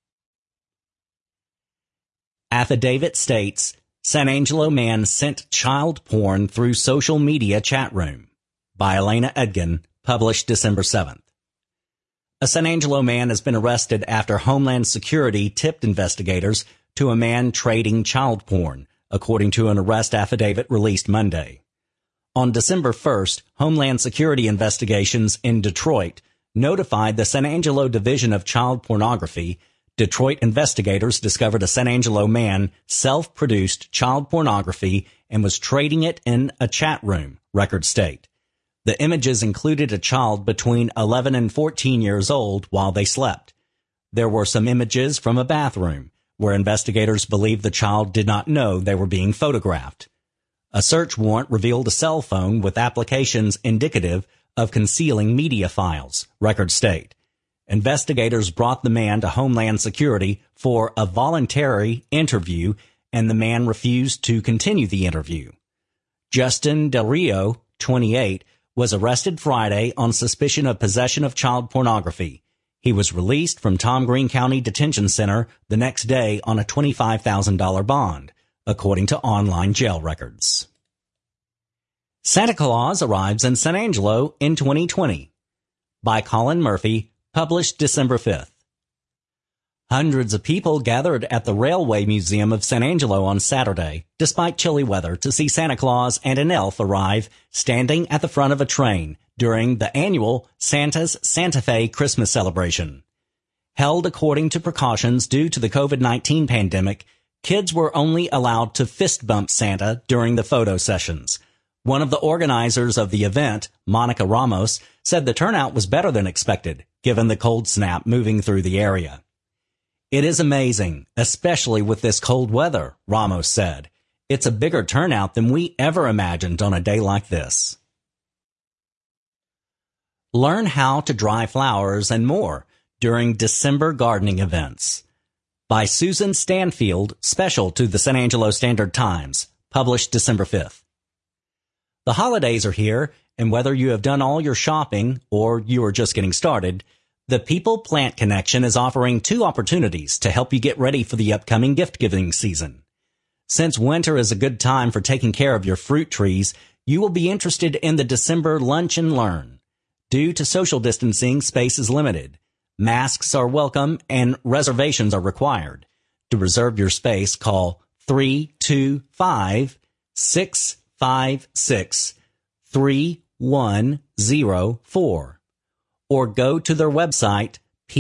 Affidavit states, San Angelo man sent child porn through social media chat room, by Elena Edgin, published December seventh. A San Angelo man has been arrested after Homeland Security tipped investigators to a man trading child porn, according to an arrest affidavit released Monday. On December first, Homeland Security investigations in Detroit notified the San Angelo Division of Child Pornography. Detroit investigators discovered a San Angelo man self-produced child pornography and was trading it in a chat room, records state. The images included a child between eleven and fourteen years old while they slept. There were some images from a bathroom, where investigators believe the child did not know they were being photographed. A search warrant revealed a cell phone with applications indicative of concealing media files, records state. Investigators brought the man to Homeland Security for a voluntary interview, and the man refused to continue the interview. Justin Del Rio, twenty-eight, was arrested Friday on suspicion of possession of child pornography. He was released from Tom Green County Detention Center the next day on a twenty-five thousand dollars bond, according to online jail records. Santa Claus arrives in San Angelo in twenty twenty, by Colin Murphy, published December fifth. Hundreds of people gathered at the Railway Museum of San Angelo on Saturday, despite chilly weather, to see Santa Claus and an elf arrive standing at the front of a train during the annual Santa's Santa Fe Christmas celebration. Held according to precautions due to the covid nineteen pandemic, kids were only allowed to fist bump Santa during the photo sessions. One of the organizers of the event, Monica Ramos, said the turnout was better than expected, given the cold snap moving through the area. It is amazing, especially with this cold weather, Ramos said. It's a bigger turnout than we ever imagined on a day like this. Learn how to dry flowers and more during December gardening events. By Susan Stanfield, special to the San Angelo Standard Times, published December fifth. The holidays are here, and whether you have done all your shopping or you are just getting started, the People Plant Connection is offering two opportunities to help you get ready for the upcoming gift-giving season. Since winter is a good time for taking care of your fruit trees, you will be interested in the December Lunch and Learn. Due to social distancing, space is limited. Masks are welcome and reservations are required. To reserve your space, call three two five, six five six, three one zero four or go to their website,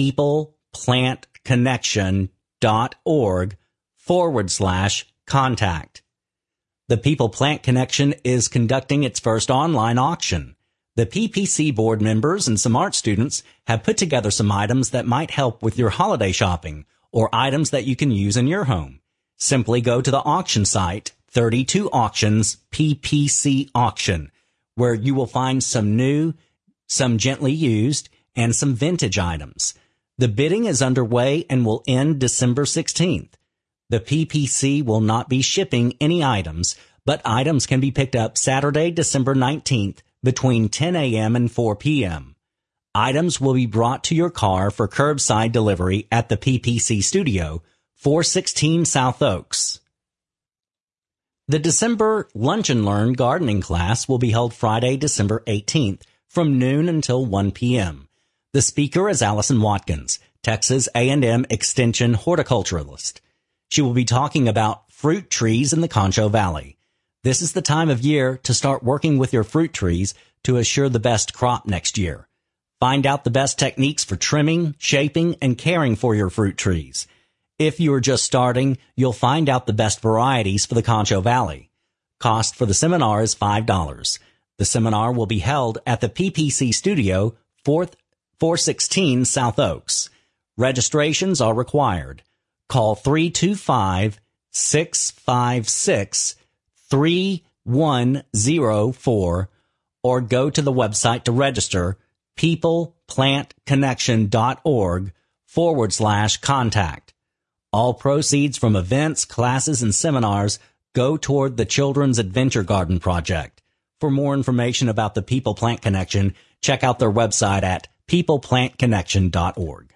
peopleplantconnection.org forward slash contact. The People Plant Connection is conducting its first online auction. The P P C board members and some art students have put together some items that might help with your holiday shopping or items that you can use in your home. Simply go to the auction site, thirty-two Auctions P P C Auction, where you will find some new, some gently used, and some vintage items. The bidding is underway and will end December sixteenth. The P P C will not be shipping any items, but items can be picked up Saturday, December nineteenth, between ten a.m. and four p.m. Items will be brought to your car for curbside delivery at the P P C Studio, four sixteen South Oaks. The December Lunch and Learn gardening class will be held Friday, December eighteenth, from noon until one p.m. The speaker is Allison Watkins, Texas A and M Extension horticulturalist. She will be talking about fruit trees in the Concho Valley. This is the time of year to start working with your fruit trees to assure the best crop next year. Find out the best techniques for trimming, shaping, and caring for your fruit trees. If you are just starting, you'll find out the best varieties for the Concho Valley. Cost for the seminar is five dollars. The seminar will be held at the P P C Studio, four sixteen South Oaks. Registrations are required. Call three two five, six five six, three one zero four or go to the website to register, peopleplantconnection.org forward slash contact. All proceeds from events, classes, and seminars go toward the Children's Adventure Garden Project. For more information about the People Plant Connection, check out their website at people plant connection dot org.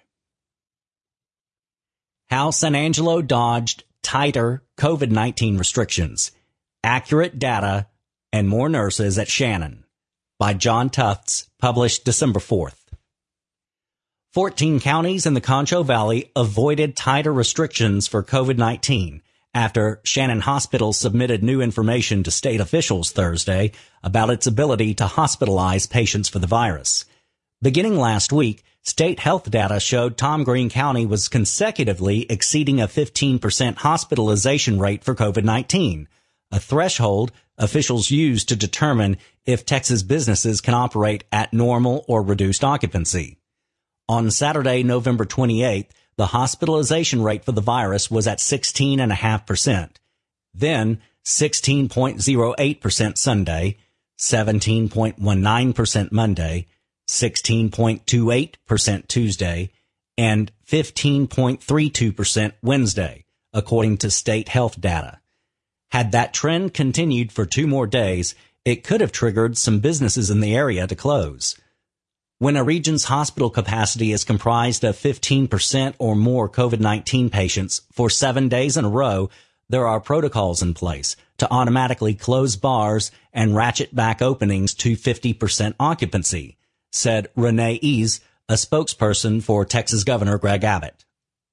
How San Angelo dodged tighter COVID nineteen restrictions. Accurate data and more nurses at Shannon. By John Tufts, published December fourth. fourteen counties in the Concho Valley avoided tighter restrictions for COVID nineteen after Shannon Hospital submitted new information to state officials Thursday about its ability to hospitalize patients for the virus. Beginning last week, state health data showed Tom Green County was consecutively exceeding a fifteen percent hospitalization rate for COVID nineteen, a threshold officials use to determine if Texas businesses can operate at normal or reduced occupancy. On Saturday, November twenty-eighth, the hospitalization rate for the virus was at sixteen point five percent. Then sixteen point zero eight percent Sunday, seventeen point one nine percent Monday, sixteen point two eight percent Tuesday, and fifteen point three two percent Wednesday, according to state health data. Had that trend continued for two more days, it could have triggered some businesses in the area to close. When a region's hospital capacity is comprised of fifteen percent or more COVID nineteen patients for seven days in a row, there are protocols in place to automatically close bars and ratchet back openings to fifty percent occupancy, said Renee Ease, a spokesperson for Texas Governor Greg Abbott.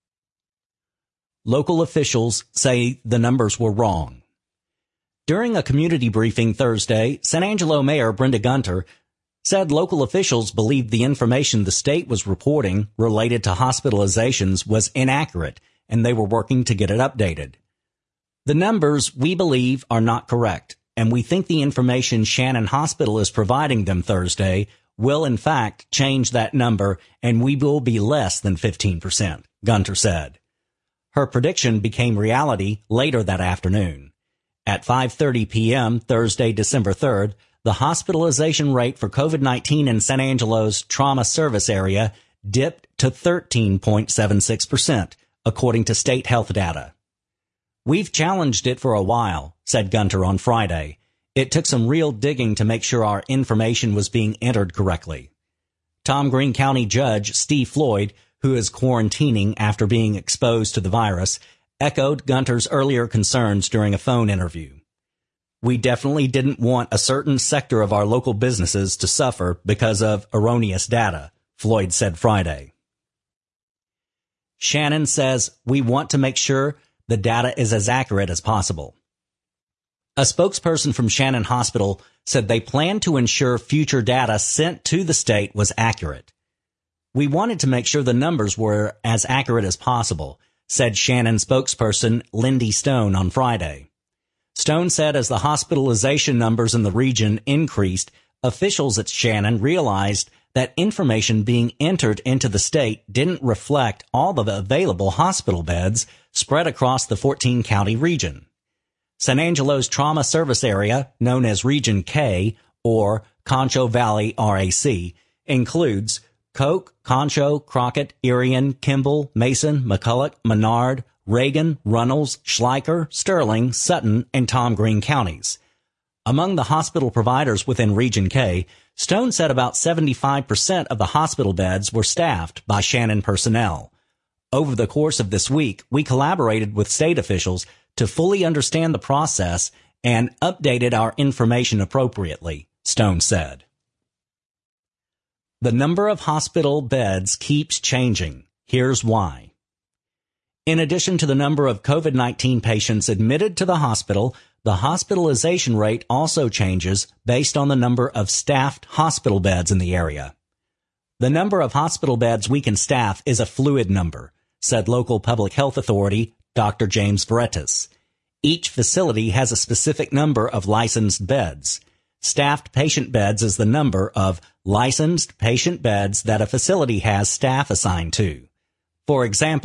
Local officials say the numbers were wrong. During a community briefing Thursday, San Angelo Mayor Brenda Gunter said local officials believed the information the state was reporting related to hospitalizations was inaccurate, and they were working to get it updated. The numbers, we believe, are not correct, and we think the information Shannon Hospital is providing them Thursday will in fact change that number, and we will be less than fifteen percent, Gunter said. Her prediction became reality later that afternoon. At five thirty p.m. Thursday, December third, the hospitalization rate for COVID nineteen in San Angelo's trauma service area dipped to thirteen point seven six percent, according to state health data. We've challenged it for a while, said Gunter on Friday. It took some real digging to make sure our information was being entered correctly. Tom Green County Judge Steve Floyd, who is quarantining after being exposed to the virus, echoed Gunter's earlier concerns during a phone interview. We definitely didn't want a certain sector of our local businesses to suffer because of erroneous data, Floyd said Friday. Shannon says we want to make sure the data is as accurate as possible. A spokesperson from Shannon Hospital said they plan to ensure future data sent to the state was accurate. We wanted to make sure the numbers were as accurate as possible, said Shannon spokesperson Lindy Stone on Friday. Stone said as the hospitalization numbers in the region increased, officials at Shannon realized that information being entered into the state didn't reflect all of the available hospital beds spread across the fourteen county region. San Angelo's trauma service area, known as Region K, or Concho Valley R A C, includes Coke, Concho, Crockett, Irion, Kimball, Mason, McCulloch, Menard, Reagan, Runnels, Schleicher, Sterling, Sutton, and Tom Green counties. Among the hospital providers within Region K, Stone said about seventy-five percent of the hospital beds were staffed by Shannon personnel. Over the course of this week, we collaborated with state officials to fully understand the process and updated our information appropriately, Stone said. The number of hospital beds keeps changing. Here's why. In addition to the number of COVID nineteen patients admitted to the hospital, the hospitalization rate also changes based on the number of staffed hospital beds in the area. The number of hospital beds we can staff is a fluid number, said local public health authority Doctor James Veretis. Each facility has a specific number of licensed beds. Staffed patient beds is the number of licensed patient beds that a facility has staff assigned to. For example,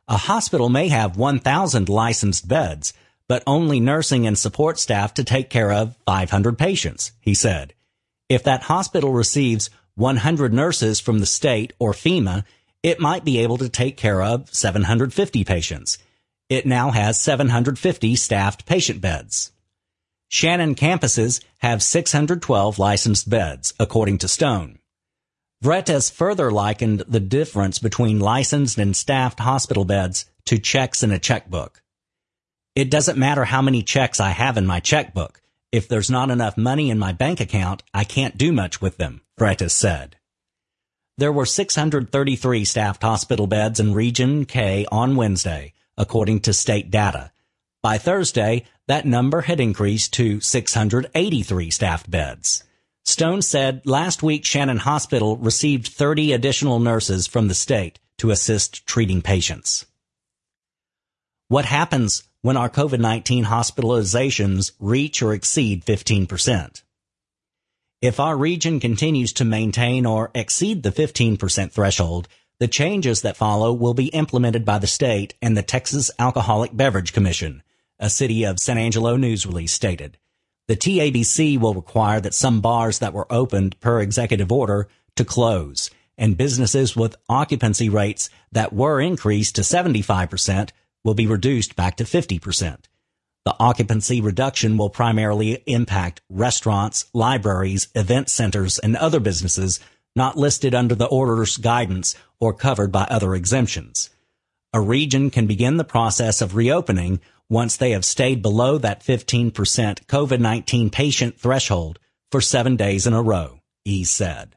A hospital may have one thousand licensed beds, but only nursing and support staff to take care of five hundred patients, he said. If that hospital receives one hundred nurses from the state or FEMA, it might be able to take care of seven hundred fifty patients. It now has seven hundred fifty staffed patient beds. Shannon campuses have six hundred twelve licensed beds, according to Stone. Vretes further likened the difference between licensed and staffed hospital beds to checks in a checkbook. It doesn't matter how many checks I have in my checkbook. If there's not enough money in my bank account, I can't do much with them, Vretes said. There were six hundred thirty-three staffed hospital beds in Region K on Wednesday, according to state data. By Thursday, that number had increased to six hundred eighty-three staffed beds. Stone said last week Shannon Hospital received thirty additional nurses from the state to assist treating patients. What happens when our COVID nineteen hospitalizations reach or exceed fifteen percent? If our region continues to maintain or exceed the fifteen percent threshold, the changes that follow will be implemented by the state and the Texas Alcoholic Beverage Commission, a City of San Angelo news release stated. The T A B C will require that some bars that were opened per executive order to close, and businesses with occupancy rates that were increased to seventy-five percent will be reduced back to fifty percent. The occupancy reduction will primarily impact restaurants, libraries, event centers, and other businesses not listed under the order's guidance or covered by other exemptions. A region can begin the process of reopening once they have stayed below that fifteen percent COVID nineteen patient threshold for seven days in a row, E said.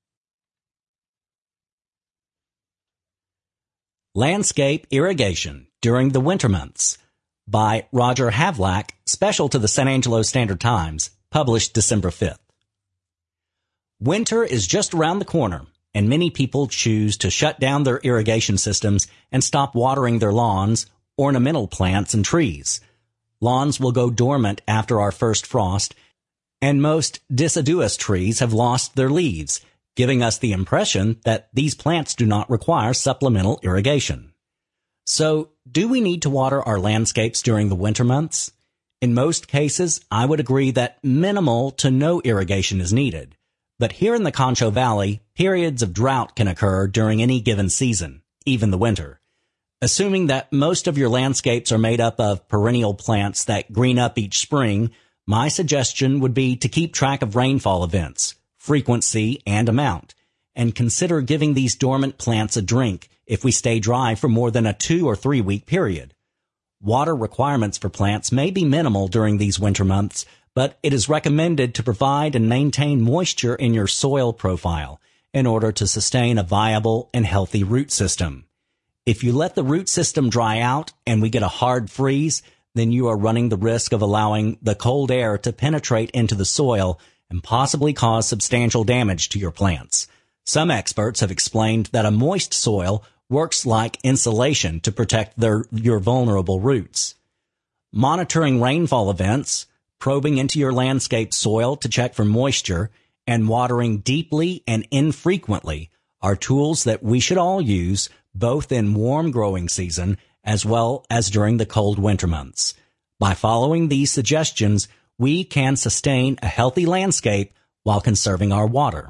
Landscape Irrigation During the Winter Months by Roger Havlack, special to the San Angelo Standard Times, published December fifth. Winter is just around the corner, and many people choose to shut down their irrigation systems and stop watering their lawns, ornamental plants, and trees. Lawns will go dormant after our first frost, and most deciduous trees have lost their leaves, giving us the impression that these plants do not require supplemental irrigation. So, do we need to water our landscapes during the winter months? In most cases, I would agree that minimal to no irrigation is needed. But here in the Concho Valley, periods of drought can occur during any given season, even the winter. Assuming that most of your landscapes are made up of perennial plants that green up each spring, my suggestion would be to keep track of rainfall events, frequency, and amount, and consider giving these dormant plants a drink if we stay dry for more than a two or three week period. Water requirements for plants may be minimal during these winter months, but it is recommended to provide and maintain moisture in your soil profile in order to sustain a viable and healthy root system. If you let the root system dry out and we get a hard freeze, then you are running the risk of allowing the cold air to penetrate into the soil and possibly cause substantial damage to your plants. Some experts have explained that a moist soil works like insulation to protect their, your vulnerable roots. Monitoring rainfall events, probing into your landscape soil to check for moisture, and watering deeply and infrequently are tools that we should all use both in warm growing season as well as during the cold winter months. By following these suggestions, we can sustain a healthy landscape while conserving our water.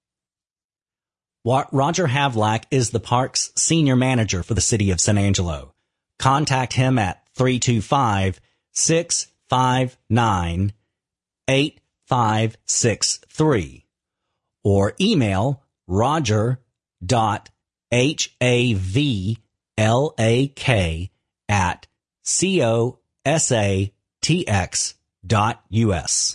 Roger Havlack is the park's senior manager for the city of San Angelo. Contact him at three two five, six five nine, eight five six three or email roger dot havlak at cosatx dot us.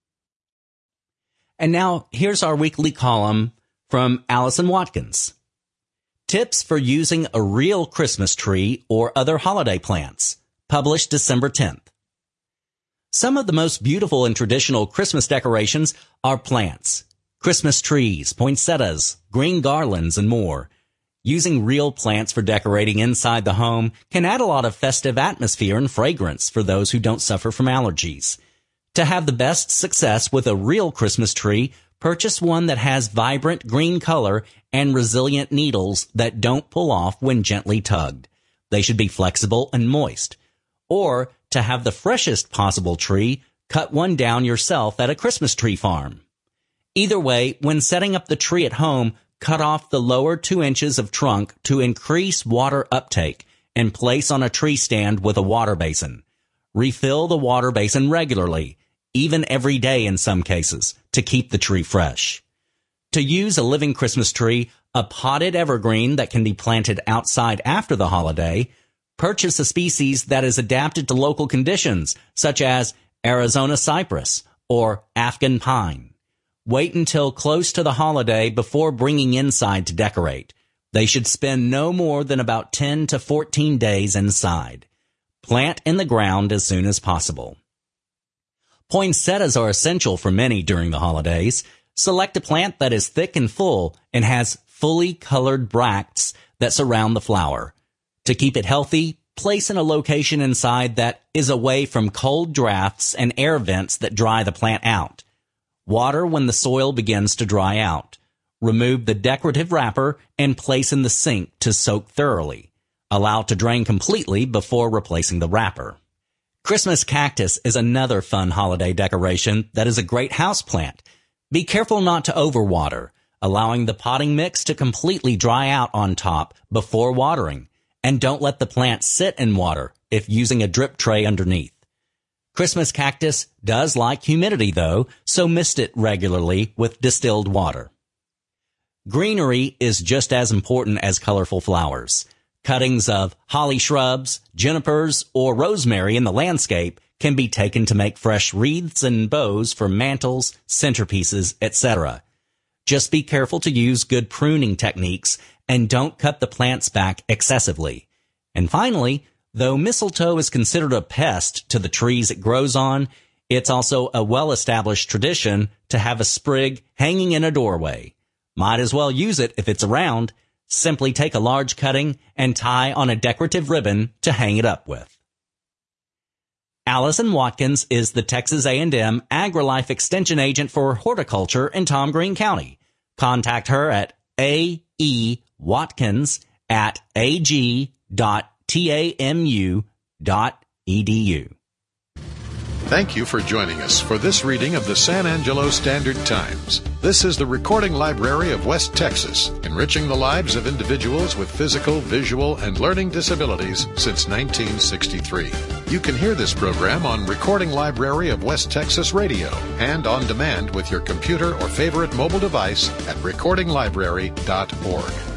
And now here's our weekly column from Allison Watkins. Tips for using a real Christmas tree or other holiday plants, published December tenth. Some of the most beautiful and traditional Christmas decorations are plants, Christmas trees, poinsettias, green garlands, and more. Using real plants for decorating inside the home can add a lot of festive atmosphere and fragrance for those who don't suffer from allergies. To have the best success with a real Christmas tree, purchase one that has vibrant green color and resilient needles that don't pull off when gently tugged. They should be flexible and moist. Or, to have the freshest possible tree, cut one down yourself at a Christmas tree farm. Either way, when setting up the tree at home, cut off the lower two inches of trunk to increase water uptake and place on a tree stand with a water basin. Refill the water basin regularly, even every day in some cases, to keep the tree fresh. To use a living Christmas tree, a potted evergreen that can be planted outside after the holiday, purchase a species that is adapted to local conditions, such as Arizona cypress or Afghan pine. Wait until close to the holiday before bringing inside to decorate. They should spend no more than about ten to fourteen days inside. Plant in the ground as soon as possible. Poinsettias are essential for many during the holidays. Select a plant that is thick and full and has fully colored bracts that surround the flower. To keep it healthy, place in a location inside that is away from cold drafts and air vents that dry the plant out. Water when the soil begins to dry out. Remove the decorative wrapper and place in the sink to soak thoroughly. Allow to drain completely before replacing the wrapper. Christmas cactus is another fun holiday decoration that is a great houseplant. Be careful not to overwater, allowing the potting mix to completely dry out on top before watering, and don't let the plant sit in water if using a drip tray underneath. Christmas cactus does like humidity though, so mist it regularly with distilled water. Greenery is just as important as colorful flowers. Cuttings of holly shrubs, junipers, or rosemary in the landscape can be taken to make fresh wreaths and bows for mantles, centerpieces, et cetera. Just be careful to use good pruning techniques and don't cut the plants back excessively. And finally, though mistletoe is considered a pest to the trees it grows on, it's also a well-established tradition to have a sprig hanging in a doorway. Might as well use it if it's around. Simply take a large cutting and tie on a decorative ribbon to hang it up with. Allison Watkins is the Texas A and M AgriLife Extension Agent for Horticulture in Tom Green County. Contact her at aewatkins at ag dot tamu dot edu. Thank you for joining us for this reading of the San Angelo Standard Times. This is the Recording Library of West Texas, enriching the lives of individuals with physical, visual, and learning disabilities since nineteen sixty-three. You can hear this program on Recording Library of West Texas Radio and on demand with your computer or favorite mobile device at recording library dot org.